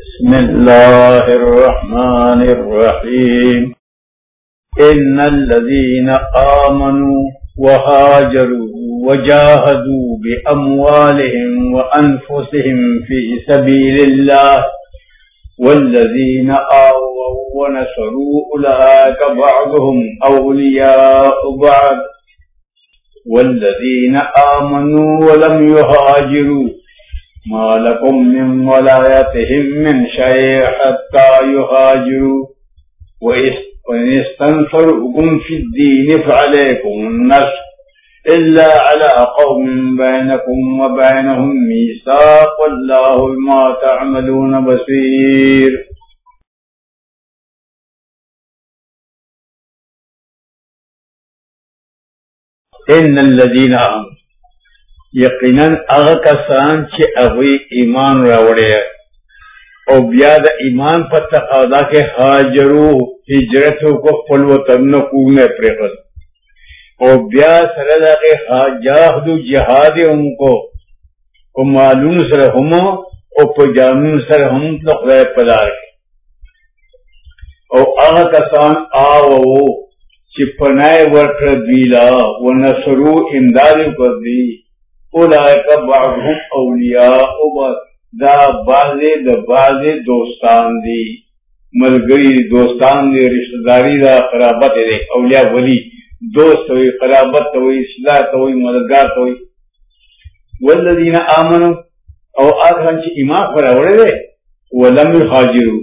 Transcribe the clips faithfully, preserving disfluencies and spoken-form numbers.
بسم الله الرحمن الرحيم إن الذين آمنوا وهاجروا وجاهدوا بأموالهم وأنفسهم في سبيل الله والذين آووا ونصروا أولئك بعضهم أولياء بعض والذين آمنوا ولم يهاجروا ما لكم من ولايتهم من شيء حتى يهاجروا وإن استنصروكم في الدين فعليكم النصر إلا على قوم بينكم وبينهم ميثاق والله بما تعملون بصير. ان الذين آمنوا یقیناً اغا کسان چی اغوی ایمان راوڑے او بیاد ایمان پر تقاضا کے حاجرو ہجرتو کو خپل وطن نکونے پریخد او بیاد سردا کے جاہدو جہاد ان کو او معلوم سر ہم او پجانون سر ہم لخدای پدار کے او اغا کسان آو چی پنائے ورکر دیلا و نصرو امدادی کر دی اولئک بعضهم اولیاء بعض دا بعض دا بعض دوستان دی ملگری دوستان دی رشتہ داری دا قرابت دی اولیاء ولی دوست ہوئی قرابت ہوئی اصلاح ہوئی مددگار ہوئی. والذین آمنوا او آخران چی ایمان پر اوڑے دے ولم یحاجروا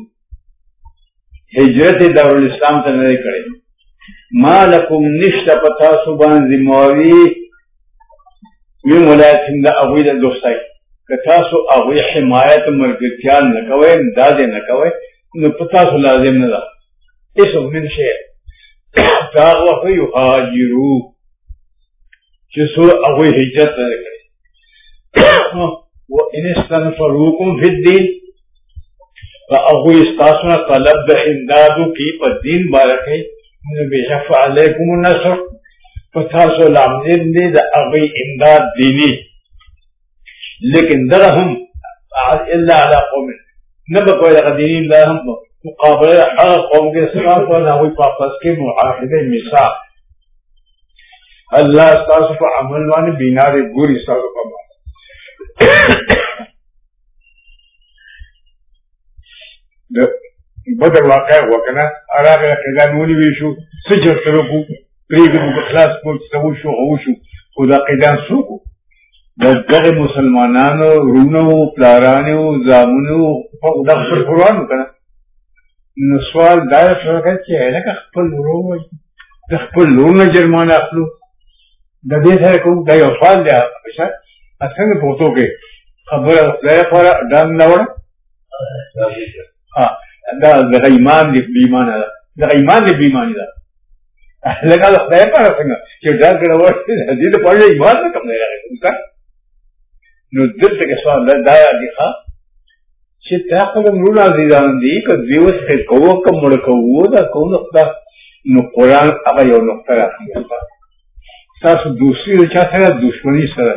ہجرت دارالاسلام تا نرے کرے ما لکم نشت پتا سبان زماوی وی ملایتیم دا اغوی دا دوستائی کتاسو اغوی حمایت مرگتیان نکوئے امداد نکوئے نو پتاسو لازم ندا اسو من شیر تاغوی یحاجرو چسو اغوی حجت نکرے و انستن فروکم فی الدین و اغوی استاسونا طلب دا امدادو کی پا دین بارکی نو بیشف علیکم النصر پتاسو لامدین دی دا اغوی امداد دینی لیکن درہم اللہ علا قوم نبکوئی لگا دینی اللہ ہم مقابلہ حق قوم کے سرات وانا ہوئی پاپس کے معاہدے مثال اللہ استاسو پا عمل وانے بینار گوری استاسو پا مانا بدر واقع ہوا کنا عراق قیدان مونی بیشو سجر سرکو پریگو بخلاص کو سوشو غوشو خدا قیدان سوکو دغه مسلمانانو رونو پلارانو زامنو دغه قرآن کنا نو سوال دار شوکه چې الکه خپل ورو د خپل لونه جرمانه اخلو د دې سره کوم دا یو سوال دی اشاره څنګه پوتو کې خبره خدای پر دان نوړ ها دا د ایمان دی بیمانه دا ایمان دی بیمانی دا لگا خدای پر څنګه چې دا ګړور دې د پړې ایمان نه کم نه راغلی نو دلته کې سوال دا دی ښا چې تا خپل نور عزیزان دي که دیو څه کوو کوم مړ کوو دا کوم نقطه نو قرآن هغه یو نقطه راځي تاسو دوسری چا سره دښمنی سره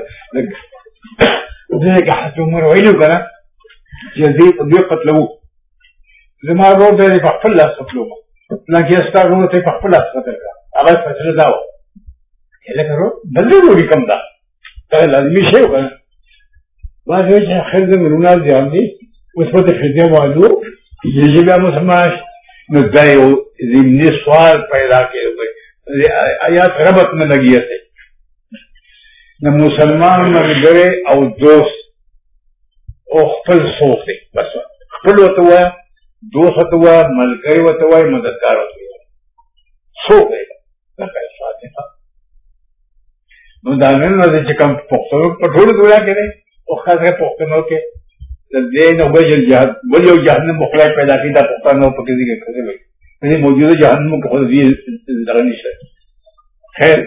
دغه حتی عمر ویلو کنه چې دې دې قتلو زما ورو دې په خپل لاس قتلو لکه ستاسو ته په خپل لاس قتل هغه فیصله داو لکه ورو بلې وړي کوم دا دا لازمي شی و باید چې خیر دې مرونه ځان دي اوس په دې فدیه والو یجب مسلمان نو دا یو ضمني سوال پیدا کړي آیات ربط نه لګي ته نو مسلمان ملګری او دوست او خپل څوک دی بس خپل وته وای دوست وته وای ملګری وته وای مددگار وته وای څوک دی دا کای فاتحه نو دا نن د چې کوم پښتو په ټول دنیا کې او خاصه پښتنو کې د دې نو وجل جهاد وجو جهنم مخلای پیدا کړي دا پښتنو په کې دي کې کوي دې موجوده جهنم کو دې دغه نشته خیر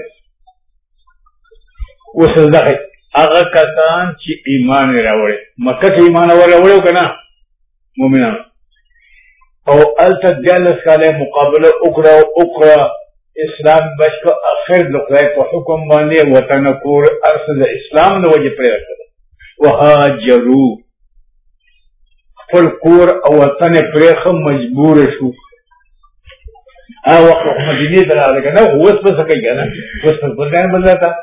وسدغه هغه کسان چې ایمان راوړي مکه کې ایمان راوړو کنه مؤمنان او التجلس کاله مقابله وکړه وکړه اسلام بشکو اخر لقای په حکم باندې وطن کور ارسل اسلام نو وجه پرې وهاجروا خپل کور او وطن پرېښه مجبور شو. هغه وخت مدینې ته راغلی که نه، اوس به څه کوي که نه، اوس په خپل ځان بدله ته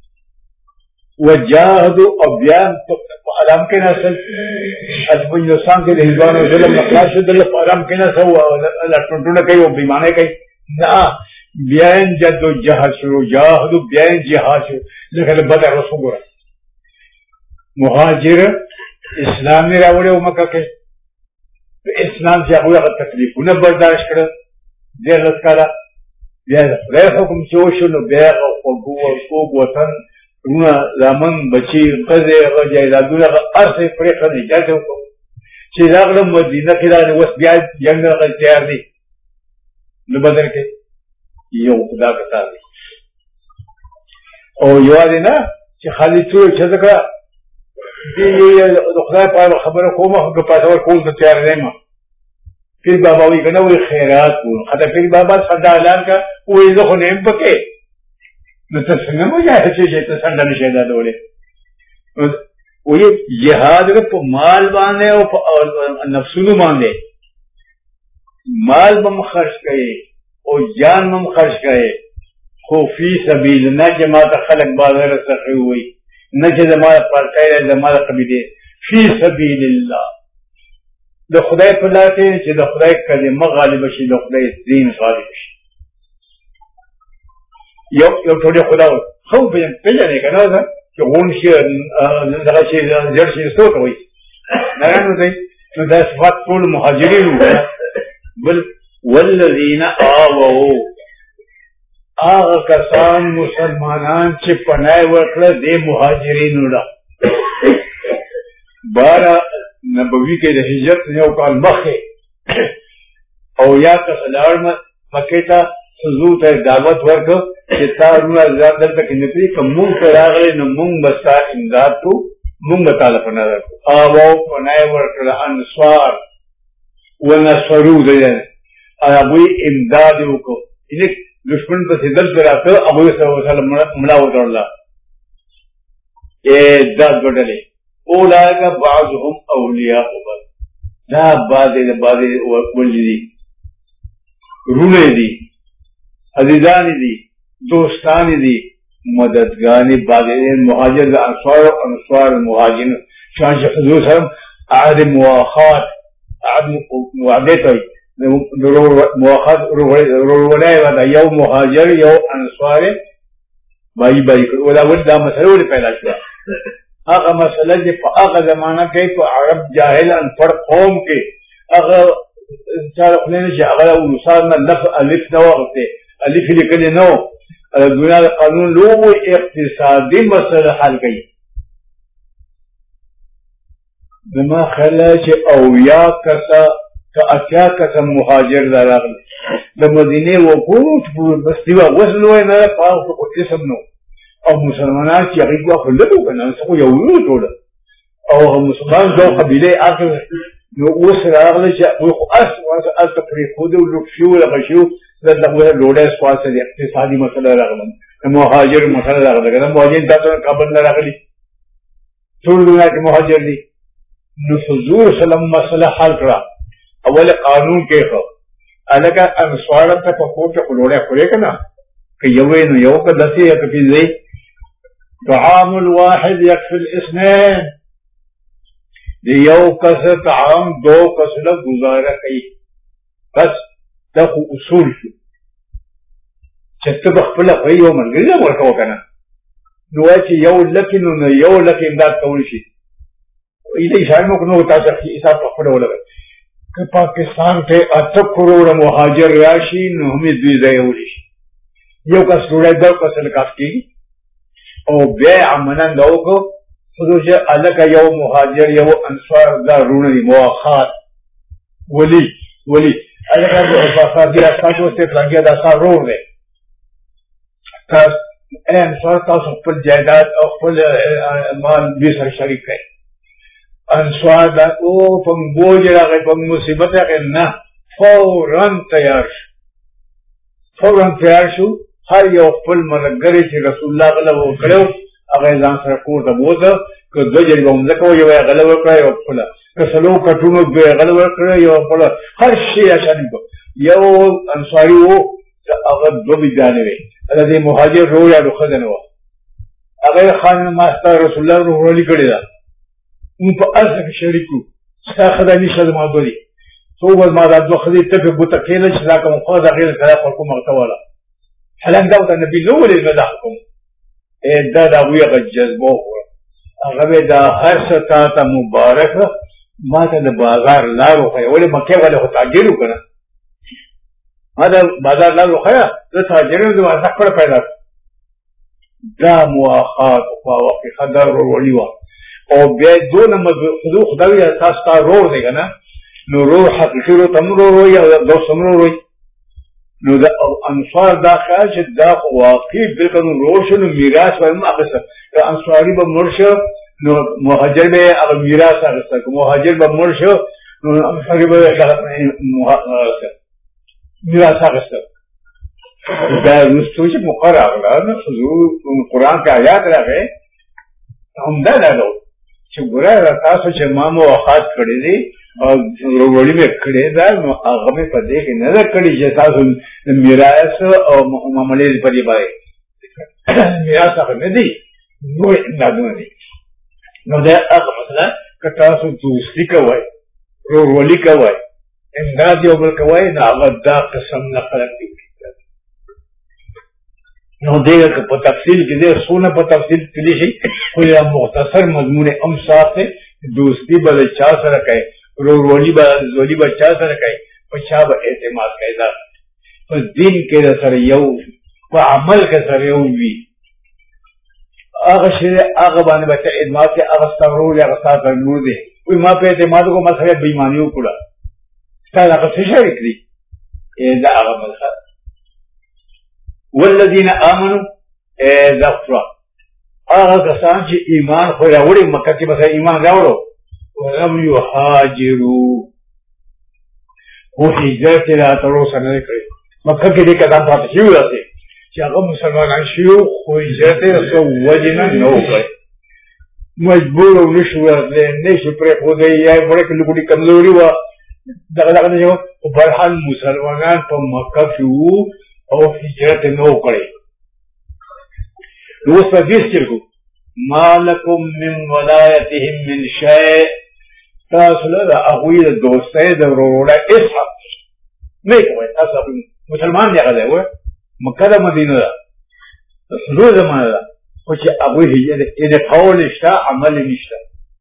وجاهدو او بیا په ارام کې ناستل. په هندوستان کې د هندوانو ظلم نه خلاص شو، دلته په ارام کې ناست او لټونټونه کوي او بېمانۍ کوي. نه، بیا یې جد و جهاد شروع، جاهدو بیا یې جهاد شروع. لکه د بدر اوس وګوره، مهاجر اسلام یې راوړی و مکه کې، په اسلام چې هغوی هغه تکلیفونه برداشت کړل دیارلس کاله، بیا د خدای حکم چې وشو نو بیا هغه خوږ خوږ وطن، رونه زامن بچي ښځې هغه جایدادونه هغه هر څه یې پرېښه، نجات یې وکړو. چې راغلم مدینه کې راغلې، اوس بیا جنګ هغه تیار دی. نو بدر کې یو خدا کتاب دی او یوازې نه چې خالد ټول ښځه کړه د خدای په اړه خبره کومه، خو پاسور کول ته تیار نه یم. پیر بابا وایي که نه، وایي خیرات کوو. خطه پیر بابا څنډه اعلان کړه، وایي زه خو نه یم پکې. نو ته څنګه مجاهد شې ته څنډه نه شې اعلانولی؟ وایي جهاد په مال باندې او په نفسونو باندې، مال به م خرچ کوې او جان به م خرچ کوې، خو فی سبیل نه چې ما ته خلک بازار څخه ووایي، نه چې زما د پارټۍ دی، زما د قبیلې، فی سبیل الله، د خدای په لار کې چې د خدای کلمه غالبه شي، د خدای دین غالب شي. یو یو ټولې خدا خو پېژنې که نه ده چې غونډ شي دغه شي زیړ شي څه ورته وایي نرانو دی. نو دا صفات ټول مهاجرین وو. بل والذین آووا، هغه کسان مسلمانان چې پناه ورکړه دې مهاجرینو له باره نبوي کې د هجرت یو کال مخکې او یا کس لاړ مکې ته ښځو ته دعوت ورکړه چې تا رونه دلته کې نه پرېږدي، که مونږ ته راغلی نو مونږ به ستا امداد کوو، مونږ به تاله پناه درکړو. آووا پناه ورکړه انصار ونصرو دی، هغوی امداد یې وکړو. یعنې دشمن پسې دلته راته هغوی سره ورسره ملا وتړله. دا دوه ډلې اولئک بعضهم اولیاء بعض، دا بعضې د بعضې ولي دي، رونه دي، عزیزان دي، دوستان دي، مددگان بعضې مهاجر د انصار او انصار مهاجرین چنانچه حضور سره عهد مواخات، عهد موعدې ته وایي، مواخات ورورولۍ وه، یو مهاجر یو انصار بایي بایي کړو. دا ولې دا مسله ولې پیدا شوه؟ هغه مسله چې په هغه زمانه کې په عرب جاهل انپړ قوم کې هغه چا د خولې نه چې هغه روسان نه لف الف نه واغوستې، الف یې لیکلې نه و، د دنیا د قانون لوی اقتصادي مسله حل کوي. زما خیال دی چې اویا کسه که اتیا کسه مهاجر دا راغلي د مدینې وګورو بستي وه، اوس لوی نه ده، په هغه خو اسم نه او مسلمانان چې هغوی به خو لږ و که نه، څه خو یو یو ټوله او هغه مسلمان دو قبیلې هغه نو اوس راغلی چې هغوی خو اس هلته پرېښودي و، لوټ شوي و، دغه شوي، دلته هغوی ډوډۍ سواسه د اقتصادي مسله راغله، د مهاجر مسله راغله که نه. مهاجرین تاسو کابل نه راغلي، ټول دنیا کې مهاجر دي. نو حضور سلم مسله حل کړه، اول قانون کې خو هلکه انصار ته په کور کې خو ډوډۍ خورې که نه، که یو یې نو یو که دسې یا که پنځه طعام الواحد یکفي الاثنین، د یو کس طعام دو کس له گزاره کوي. بس دا خو اصول شو چې ته به خپله خورې، یو ملګري له ورکوه که نه. نو وایي چې یو لکې نو نو یو لکې امداد کولی شي، ایله اشاره مو کړو تاسو حساب په خپله ولګوئ. که پاکستان ته اته کروڑه مهاجر راشي نو همې دوی ځایولی شي، یو کس ډوډۍ دو کس له کاف کېږي. او بیا یې عملاً دا وکړو خو چې هلکه یو مهاجر یو انصار دا رونه دي، مواخات ولي ولي هلکه دې استاسو اوس دی فلانګي دا ستا رور دی، ای انصار تاسو خپل جایداد او خپل مال دوی سره شریک کړئ. انصار دا او په بوج راغی، په مصیبت راغی، نه فوراً تیار شو، فوراً تیار شو. هر یو خپل ملګری چې رسول الله غله وکړو هغه ځان سره کور ته بوځه، که دوه جریبه مځکه وه، یو یې غله وکړه، یو خپله کسلو کټونو به غل ورکړ یو خپل هر شي اشانی کو یو انصاری وو هغه دوه بيجانې وي هغه مهاجر رو یا خدانه وو هغه خان ماستر رسول الله رو ولي کړی دا اون په اصل کې شریکو څنګه خدای نشه ما بری تو ول ما دا دوه خدای ته په بوته کې نه چې دا کوم خو دا غیر کړه خلکو مرتواله حلان دا د نبی نو ولې نه حکم اې دا دا ویغه جذبو هغه دا هر څه ته مبارک ما ته د بازار لارو خو ولې مکه ولې هو تاجرو کنه ما دا بازار لارو خو دا تاجرو د واسه پر پیدا دا مواخات او وقت خدر ولي وا او بیا دون مخلوق خدای تاسو ته رو دی کنه نو روح حقیقی رو تمرو رو یا دو سمرو روی نو دا انصار دا خیال چه دا واقعی بلکن روشن و میراث بایم اقصد که انصاری با مرشو نو مهاجر بے اگر میراث اقصد که مهاجر با مرشو نو انصاری با میراث اقصد دا نستوی چه مقر اقلا قرآن که آیات را گئے هم دا دا دو چه گرای را تاسو چه ما مواخات کردی دی وړي مې کړې دا نو هغه مې په دې کې نه ده کړې چې تاسو میراث او معاملې په دې باندې میراث هغه نه دي نو امدادونه دي نو دا هغه مثلا که تاسو دوستي کوئ ورورولي کوئ امداد یو بل کوئ نو هغه دا قسم نه خلک دي نو دې که په تفصیل کې دې څونه په تفصیل کلی شي خو یا مختصر مضمون ام ساخته دوستی بل چا سره کوي رولی با زولی با چا سره کوي په چا به اعتماد کوي دا په دین کې دا سره یو په عمل کې سره یو وي هغه شی هغه باندې به اعتماد کې هغه ستورو هغه ساته نور دی وي ما په اعتماد کو ما سره بېماني وکړه ستاسو هغه څه شریک دي دا هغه ملخص والذین آمنوا ذکر هغه کسان چې ایمان خو راوړي مکه کې به ایمان راوړو ولم يهاجروا وہ ہجرت لا ترو سنے کړي مکه کې دې کدان پاتې شو راځي چې هغه مسلمانان شو خو هجرت رسو وجنه نو کړي مجبور ونشو ورته نشي پر خو دې یا ورته کلي کمزوري وا دغه دغه یو په حال مسلمانان په مکه شو او هجرت نو کړي نو څه دې څرګو مالکم من ولایتهم من شیء تاسو له هغوی د دوستۍ د وروړه اسحاق نه کوي تاسو مسلمان دی هغه و مکه د مدینه ده نو زمانه ده خو چې هغوی هجرت یې قول شته عمل نشته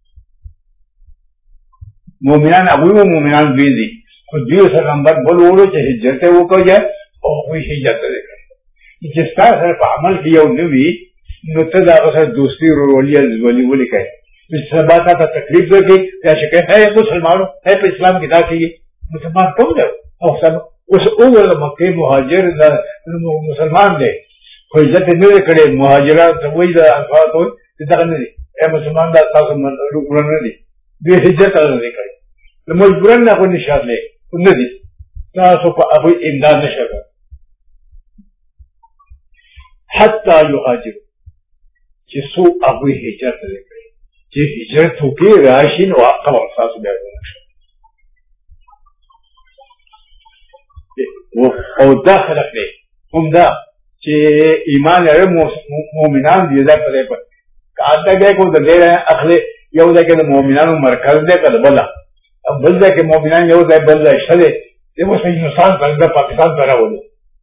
مؤمنان هغوی و مؤمنان دوی دي خو دوی سره نمبر بل وړو چې هجرت وکړي او هغوی هجرت وکړي چې ستاسو سره په عمل کې یو نه وي نو ته دا غسر دوستی رولی ازولی ولی کہے اس سبا تا تا تکلیف دے گئی یا شکے ہے مسلمانوں ہے پہ اسلام کی دا کیے مسلمان کم دے اس اول مکہ مہاجر مسلمان دے کوئی عزت نہیں کڑے مہاجرات وہی دا انفاق ہوئی دا نہیں دی اے مسلمان دا تاسو رکڑا نہیں دی بے حجت نہیں کڑے مجبورن نہ کوئی نشاد لے نہیں دی تاسو کو ابھی امداد نشاد حتی یحاجر چې سو هغوی هجرت وکړي چې هجرت وکړي راشي نو هغه ورساسو بیا او دا خلق دی هم دا چې ایمان لري مؤمنان دي دا په دې په کاته کې کو د دې اخلي یو دا کې د مؤمنانو مرکز دی کله بل بل دا کې مؤمنان یو ځای بل ځای شته دی مو صحیح نقصان څنګه پاکستان ته راوړي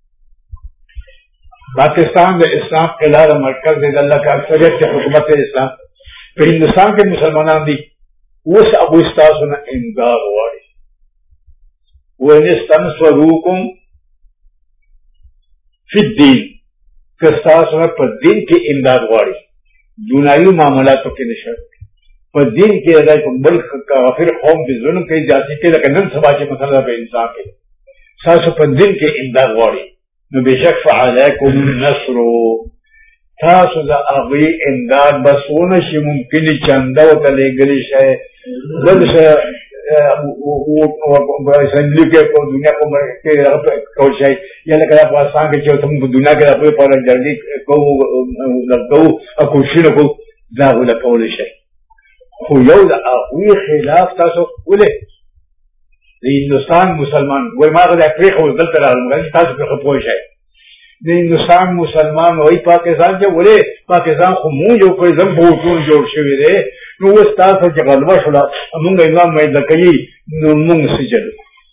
پاکستان د اسلام قلعہ مرکز دی اللہ کا اکثریت کی حکومت اسلام په ہندوستان کې مسلمانان دي اوس ابو استاسو نه امداد غواړي ونستنصروکم فی الدین که ستاسو نه په دین کې امداد غواړي دنیوي معاملاتو کې نشه په دین کې دا په بل کافر قوم په ظلم کې جاتی کې لکه نن سبا چې مثلا په انسان کې ستاسو په دین کې امداد غواړي نو بشک فعلیکم النصر تاسو دا اغوی امداد بسونه شي ممکن چنده و تلیگلی شای بل شا اسمبلی کے دنیا کو کول شای یا لکه افغانستان کې چې تم دنیا کې خپل پر جرګي کو لګو او کوشش کو دا ولا کول شي خو یو د هغوی خلاف تاسو ولې د هندوستان مسلمان وایي ما هغه ځای پرېښود دلته راغلم تاسو پرې ښه پوه شئ د هندوستان مسلمان وایي پاکستان چې ولې پاکستان خو مونږ جوړ کړی زم بوټون جوړ شوي دی نو اوس تاسو چې غلبه شوله مونږ امام میده کوي نو مونږ څه چلو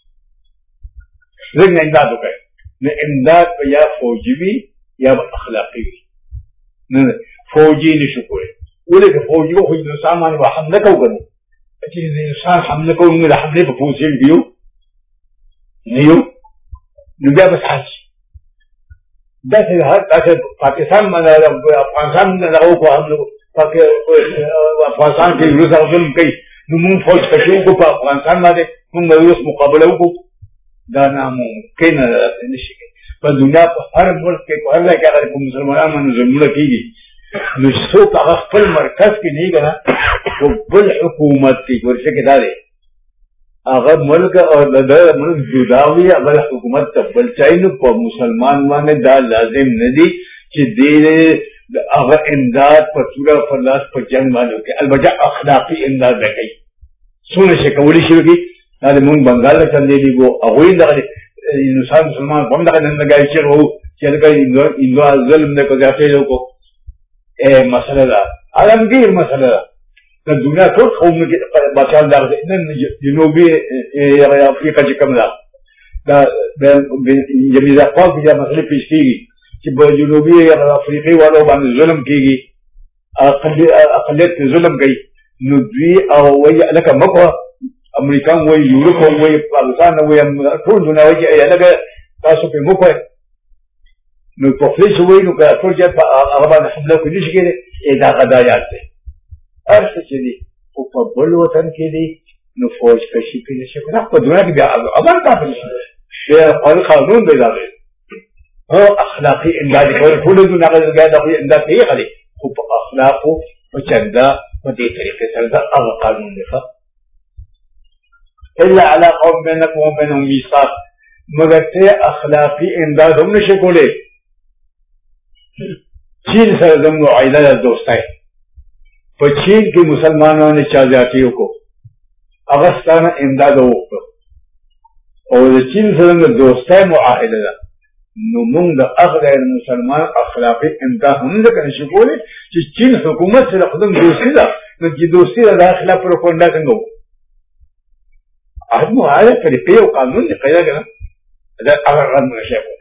څنګه امداد وکړئ نو امداد به یا فوجي وي یا به اخلاقي وي نه فوجي نشو کولی ولې که فوجي خو هندوستان باندې به حمله کوو که نه چې هندوستان حمله کوو موږ د حملې په پوزیشن کې یو نه یو نو بیا به څه حل شي داسې هر داسې پاکستان باندې افغانستان دغه وکړو حمله افغانستان کې روس هغه ظلم کوي نو مونږ فوج کشي وکړو په افغانستان باندې مونږ به روس مقابله وکړو دا ناممکنه ده نشي کوي په دنیا په هر ملک کې په هر ځای کې هغه په مسلمانانو باندې ظلمونه کېږي نو څوک هغه خپل مرکز کې نه که نه خو بل حکومت کې ورشه کې دا دی هغه ملک او د ملک جدا وي هغه حکومت ته بل چای نو په مسلمان باندې دا لازم نه دي چې دې هغه امداد په توره پر لاس په جنګ باندې وکړي البته اخلاقي امداد به کوي څونه شي کولی شي وکړي دا د مونږ بنګال ته چلېږي وو هغوی دغه هندوستان مسلمان په هم دغه نندګۍ چغې وو چې لکه هندو ظلم دی که زیاتې دی وکړو مسله ده عالمگیر مسله ده د دنیا ټول قومونه کې بادشاهان دغه نن جنوبي افریقا چې کوم ده دا جمیز اقوام کې دا مسلې پیش کېږي چې په جنوبي افریقې والو باندې ظلم کېږي اقلیت ظلم کوي نو دوی او وایي لکه مکوه امریکا وایي یورپ وایي پاکستان وایي ټول دنیا وایي چې لکه تاسو پرې مکوئ نو په خپل څه وایي نو که ټول جهت په هغه باندې حمله کوي نشي کېدی دا غدایات دی هر څه چې دي خو په بل وطن کې دي نو فوج کشي پرې نشي کولی په دنیا کې بیا امن کافر شي خپل قانون دی دا دی هو اخلاقي امداد کوي ټول دنیا کې بیا د امداد کوي خالي خو په اخلاقو په چنده په دې طریقې سره دا هغه قانون دی الا على قوم بينكم وبينهم ميثاق مگر ته اخلاقي امداد هم نشي کولی چین سره زموږ معاهده ده دوستۍ په چین کې مسلمانانو چا زیاتې وکړو هغه ستانه امداد وکړو او د چین سره د دوستۍ معاهده ده نو موږ د هغه د مسلمان اخلاقي امداد هم ځکه نشو کولی چې چین حکومت سره خو زموږ دوستي ده نو چې دوستي ده د خلاف پروپاګاندا څنګه وکړو هغه معاهده طریقې او قانون دی قاعده که نه دا هغه رد نشي کولی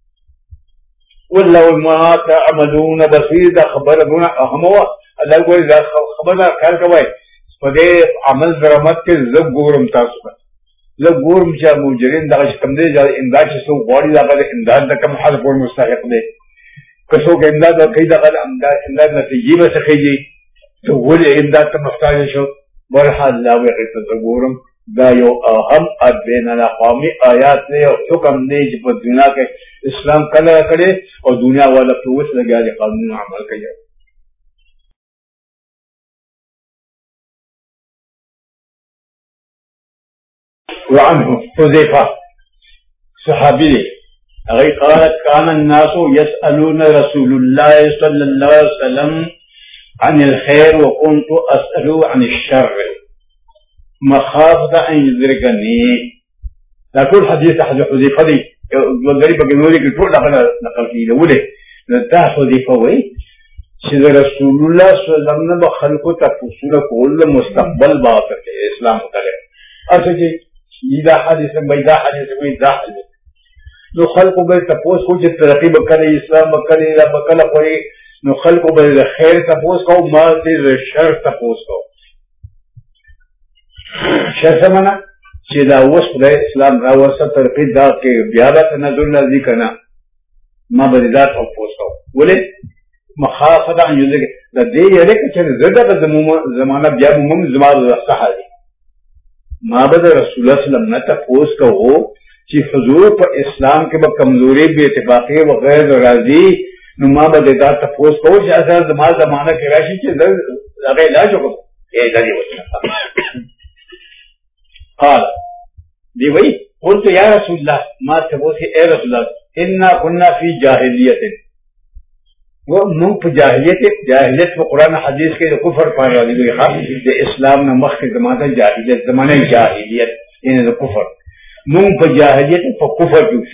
والله ما تعملون بصير دا خبر ابونا اهموا الله کوئی دا خبر دا خیال کوي په دې عمل درآمد کې زب ګورم تاسو ته زب ګورم چې مجرم دا کم دی چې امداد چې څو غواړي دا امداد د کوم حال پر مستحق دی که څوک امداد کوي دا امداد امداد نتیجې به څه کېږي ته ولې امداد ته محتاج شو برحال لا وغه ته ګورم دا یو اهم بین الاقوامی آیات دی او حکم دی چې په دنیا کې اسلام کله کړي او دنیا والا په اوس لګیا دي قانون عمل کوي وعنه حذيفة صحابي أغي قالت كان الناس يسألون رسول الله صلى الله عليه وسلم عن الخير وكنت أسأله عن الشر مخافة أن يدركني لا كل حديث حذيفة دي والغريبة كنوري كل نقل نقل فيه لوله لتا حذيفة وي سيد رسول الله صلى الله عليه وسلم بخلقه تفصيل كل مستقبل باطل الإسلام مطلع أرسل إذا حديث بيدا حديث بيدا حديث نو خلقو به تپوس کو چې ترقی وکړي اسلام وکړي لا وکړه کوي نو خلقو به خیر تپوس کو ما دې شر تپوس کو شر سمنا چې دا اوس د اسلام راوسته ترقی دا کې بیا به نظر لذي کنا ما به دا تپوس کو ولې مخافه ان یذ د دې یره چې زړه د زمانہ بیا موږ زماره صحابي ما به رسول الله صلی الله علیه وسلم نه تپوس کو چې حضور په اسلام کې به کمزوري به اتفاقي و غیر راضي نو ما به دا تفوس کو چې اثر زما زمانہ کې راشي چې هغه علاج وکړو اے دلی وسلم قال دی وی قلت یا رسول الله ما تفوس اے رسول الله ان كنا في جاهلیت وہ منگ پہ جاہلیت جاہلیت پہ قرآن حدیث کے جو کفر پا رہی ہوئی خواہ جو اسلام نے مخ کے زمانہ جاہلیت زمانہ جاہلیت یعنی جو کفر منگ پہ جاہلیت پہ کفر کیوں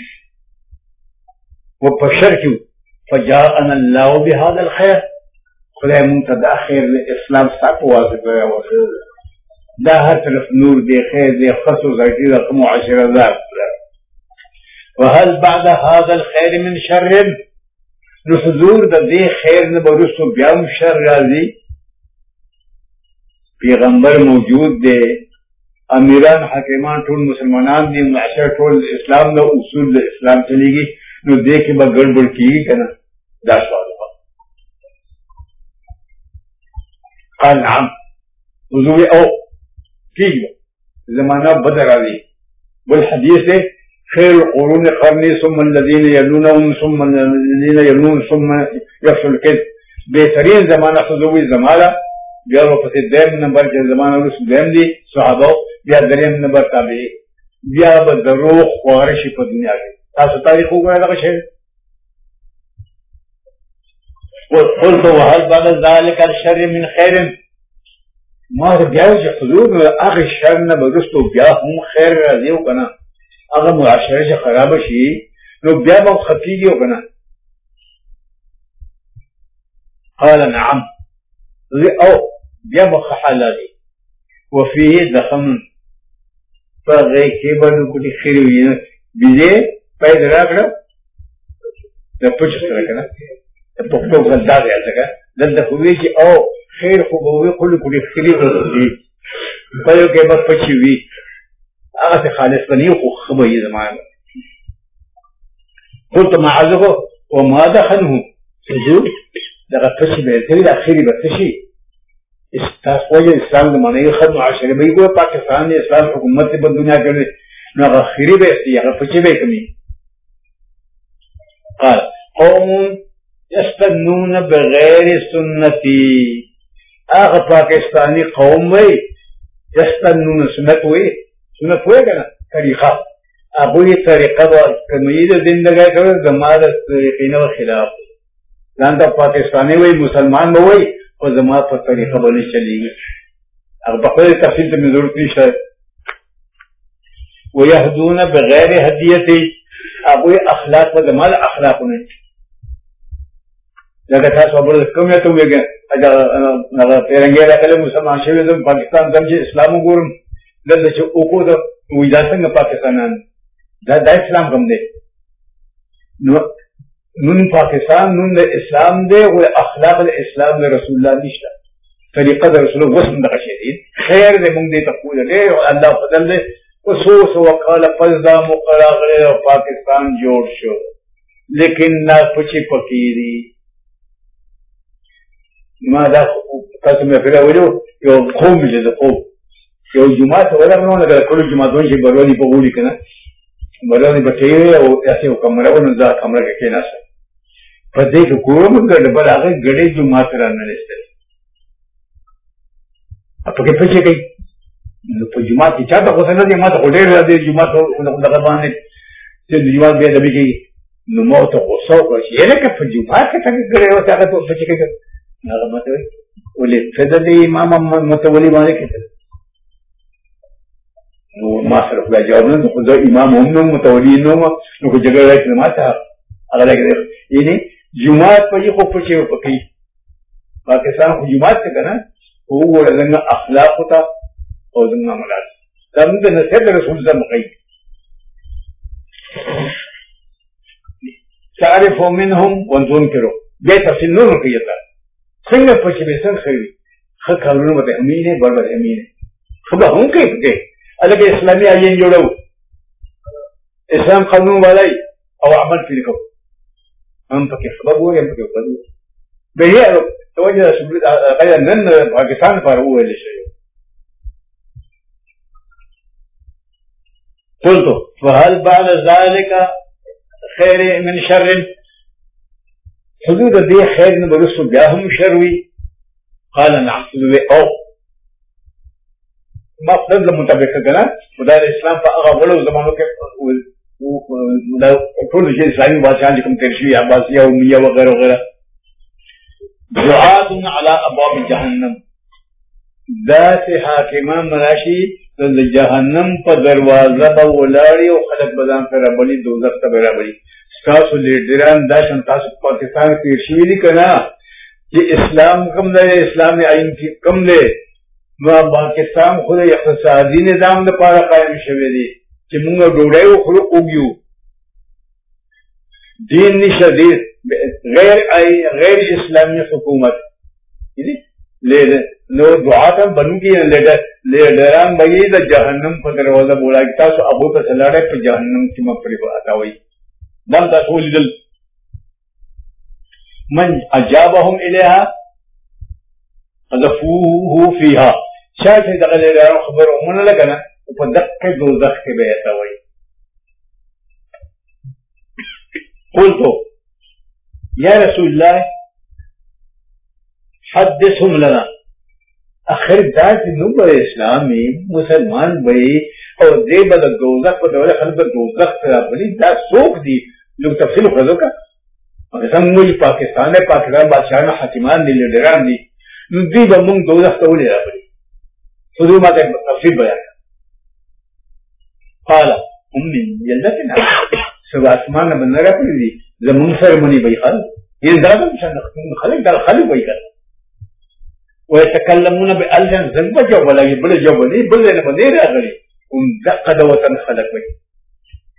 وہ پشر کیوں فجاءنا اللہ بهذا الخیر خدای منتدا خیر اسلام ساک واضح کریا ہوا دا ہر طرف نور دے خیر دے خصو زیتی رقم عشر ذات وهل بعد هذا الخیر من شر نو حضور دا دے خیر نبرسو بیام شر رازی پیغمبر موجود دے امیران حکیمان ٹول مسلمانان دی معاشر ٹول اسلام دا اصول دا اسلام چلی گی نو دے کے با گڑبڑ کی گی کنا دا سوال با قال نعم حضور او کی گی زمانہ بدر آزی والحدیث ہے خیر القرون قرنی ثم الذین یلونهم ثم الذین یلون ثم یفشل الکذب بہترین زمانہ خضوی زمانہ بیا وفتی دیم نمبر کے زمانہ رسول دیم دی صحابہ بیا دریم نمبر تابعی بیا بدروخ خوارشی پر دنیا کی تاسو تاریخ ہو گیا لگا شہر قلت وحل بعد ذالک الشر من خیر ما بیاو چی حضور آخی شر نبرستو بیا ہم خیر رازیو کنا اگر معاشرے سے خراب شی لوگ بیا با خفیگی ہو کنا قال نعم او بیا با خحالا دی وفیه دخم فغی کیبانو کتی خیری ہوئی بیزے پید راکڑا دا پچھ سرکنا دا پختو غلدہ دیا سکا دلتا خوبی چی او خیر خوب ہوئی کلی کتی خیری ہوئی پیو کے بعد پچھی ہوئی آغا سے خالص بنی خو خبئی زمان قلت معاذکو وما دخنه سجود لغا فشی بیتری اخیری بتشی استاس وجہ اسلام زمانے خد معاشرے بھئی کوئی پاکستان نے اسلام حکومت سے بند دنیا کرنے نو اغا خیری بیتی اغا فشی بے کمی قال قوم یستنون بغیر سنتی آغا پاکستانی قوم بھئی یستنون سنت ہوئی سنت ہوئے گا نا طریقہ ابوی طریقہ تمید زندگی کرو زماد طریقین و خلاف لانتا پاکستانی ہوئی مسلمان ہوئی اور زماد پر طریقہ بنی چلی گی اگر بقیر تفصیل تمہیں ضرورت نہیں شاید ویہدون بغیر حدیتی ابوی اخلاق و زماد اخلاق انہیں لگا تھا صبر کم ہے تو ہوئے گا پیرنگی رکھلے مسلمان شویدم پاکستان دمجی اسلام گورم دل چې اوکو د وېدا څنګه پاکستانان دا د اسلام کوم دی نو نون پاکستان نون د اسلام دی او اخلاق د اسلام د رسول الله نشته طریقه د رسول الله وسم د شهید خیر دې مونږ دې تقول له الله فضل له خصوص وقال فضا مقراغه پاکستان جوړ شو لیکن نا پچی پکیری ما دا تاسو مې پیدا ویلو یو قوم دې د قوم یو جماعت ولا نو لگا کلو جماعتوں سے برولی پگولی کنا برولی بٹھے او ایسے او کمرہ او نزا کمرہ کے کینا سا پر دیکھ گورم گڑ بل آگے گڑے جماعت رانا لیستے اب پکے پچھے گئی پر جماعت کی چاہتا خوصا نا دی ماتا خوڑے رہا دی جماعت لگا بانے جماعت بے دبی گئی نو موتا خوصا کرش یہ لکہ پر جماعت کے تاکہ گڑے ہوتا آگے تو پچھے گئی ناغا ماتا ہوئی اولی فیدر دی امام متولی مانے کے نو ما سره خدای جواب نه خو زه امام هم نو متولی نو نو کو جګړه راځي ما ته هغه راګي یعنی جمعات په یو په چې په کې پاکستان خو جمعات څنګه نه او ورنه اخلاق ته او څنګه ملات څنګه نه څه رسول الله مخې تعرف منهم وتنكروا دې تفصیل نو کوي تا څنګه په چې به څنګه کوي خو کارونه به امینه برابر امینه خو به هم کوي الگ اسلامی آئین جوڑو اسلام قانون والائی او عمل کی لکھو ہم پکی سبب ہوئے ہم پکی خبر ہوئے بہی توجہ قیدہ نن پاکستان پر ہوئے لشے قلتو فهل بعد ذالک خیر من شر حدود دی خیر نبرسو بیاہم شروی قال نعم حدود او مقصد مطابق کنا خدا اسلام په هغه غلو زمانو کې ټول شي اسلامي بادشاہ کوم ترشي عباسیه او میه وغیرہ وغیرہ دعات علی ابواب جہنم ذات حاکمہ مراشی جہنم پر دروازہ با ولاڑی او خلق بدان پر ربلی دوزخ تا برابری ستاسو لیڈران داشن تاسو پاکستان پیر شوی دی کنا کہ اسلام کم دے اسلام آئین کی کم دے پاکستان خود اقتصادی نظام دا پارا قائم شوی دی کہ منگا ڈوڑائی و خلق اگیو دین نشدید غیر غیر اسلامی حکومت لو دعاتا بنو کی لیڈران بگی دا جہنم پر دروازہ بولا کہ تاسو ابو تا سلاڑے پر جہنم کی مپری آتا ہوئی دم تاسو لیدل من اجابهم الیہا قذفوه فیہا شاید سے دقل لیڈران خبر امنا لگنا پر دق دوزخ کے بیتا ہوئی قلتو یا رسول اللہ حدثهم لنا اخر داس نمبر اسلامی مسلمان بھئی اور دے بدا دوزخ پر دولے خلق دوزخ پر بلی دا سوک دی لوگ تفصیل خرزو کا مقصد مولی پاکستان ہے پاکستان بادشاہنا حاکمان دی لیڈران دی دی با منگ دوزخ تولے را بلی خضو ماتا تفصیل بیان قالا امی جلتنا سب آسمان بندر اپنی دی زمان سرمنی بھئی خلق یہ درابا مشان خلق دار خلق بھئی کر ويتكلمون بألسن زنبا جوبا لگی بلے جوبا نہیں بلے نبا نہیں را گلی ان دقا دوتن خلق بھئی